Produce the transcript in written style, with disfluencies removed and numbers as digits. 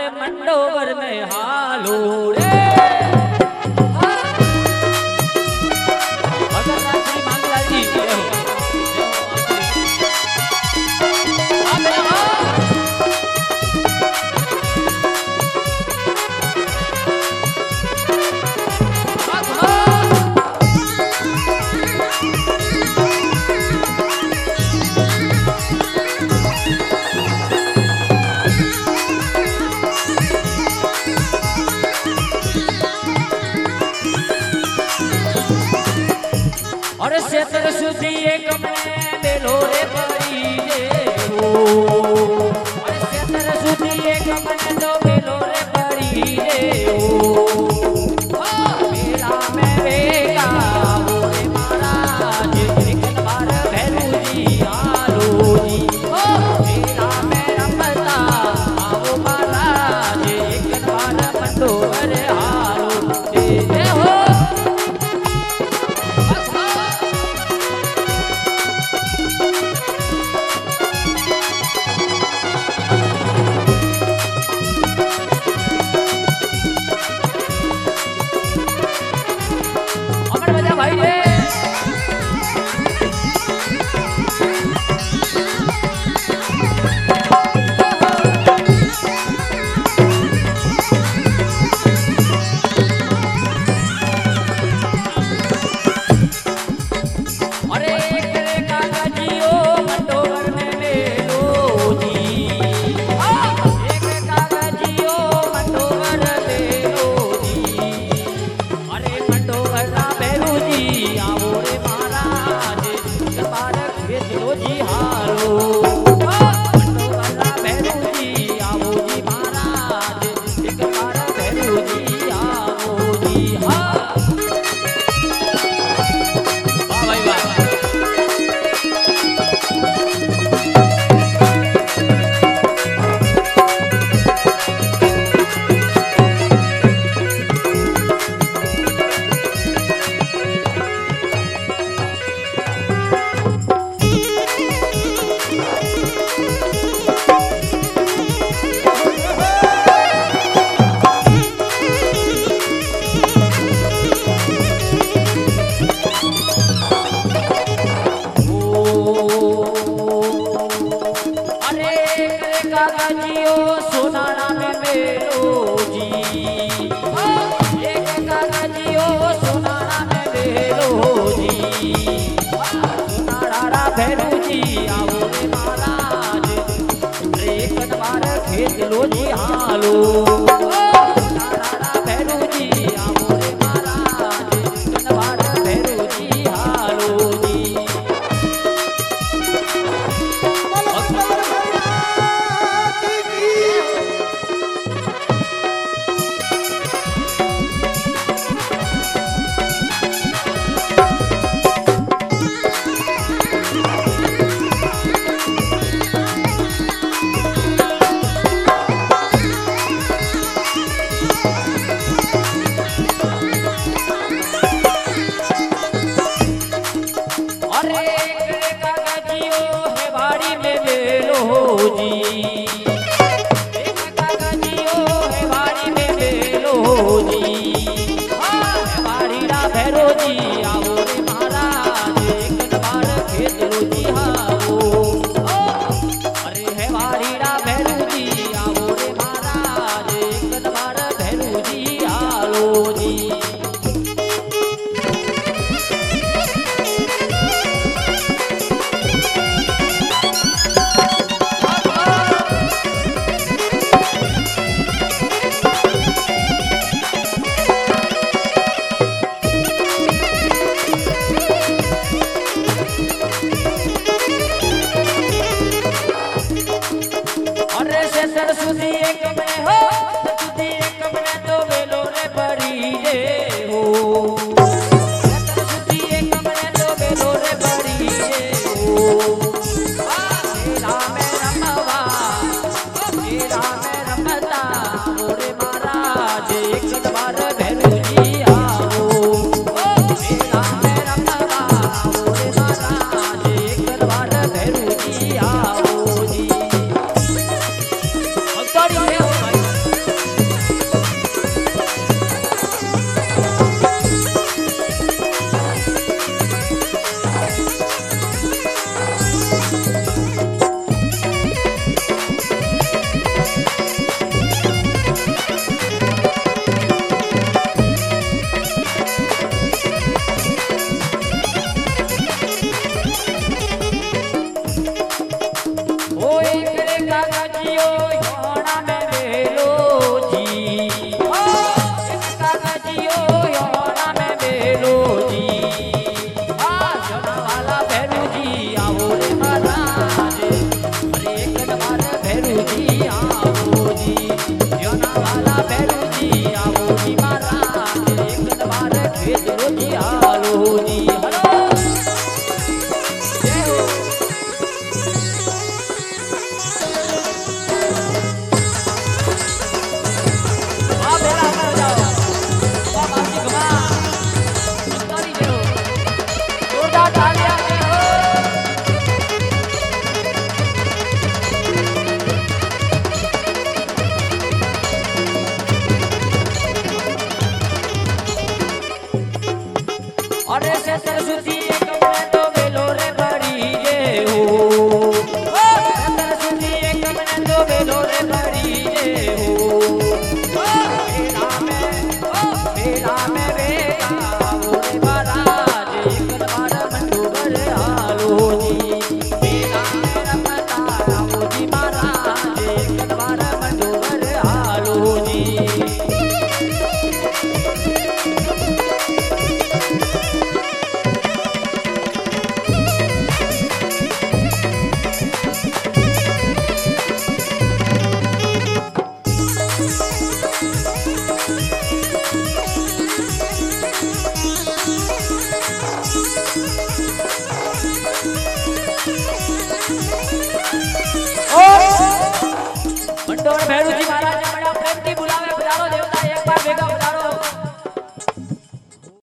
मंडोवर में हालो रे भगवान श्री मांगलाल जी जय हो। और क्षेत्र सुधी एक में बेलो रे परी रे हो और क्षेत्र सुधी एक में तो बेलो रे परी रे हो मेला में वेगा वो रे महाराज एक बार भैरू जी आलो जी हो मेला में रमता आओ महाराज एक बार मंडोवर हालो जय हो। भैरू जी आओ रे महाराज एक बार खेत लो जी हालो भैरू जी आओ रे महाराज एक बार भैरू जी हालो जी। सुधी एक में हो सुधी एक में तो बेलो रे बड़ी रे हो सुधी एक में तो बेलो रे बड़ी रे हो मेरा में रमवा मेरा में रमता मोरे महाराज एक बार भैरू जी आओ मेरा में रमवा मोरे महाराज एक बार भैरू जी आओ जी। योना वाला भैरू जी आओ जी महाराज एक बार खेत रोजी हालो जी हेलो जय हो आ बेला में जाओ बाबा जी घुमा तारी जय हो जोरदार तालियां जय हो अरे से सरस्वती एक कमरे तो बेलो रे बड़ी जे हो सरस्वती एक कमरे तो बेलो रे बड़ी जे हो बेला में बेला वो रे महाराज एक बार मंडोबर हालो जी बेला में रमता वो जी महाराज एक बार मंडोबर हालो जी मंडोर भैरू जी महाराज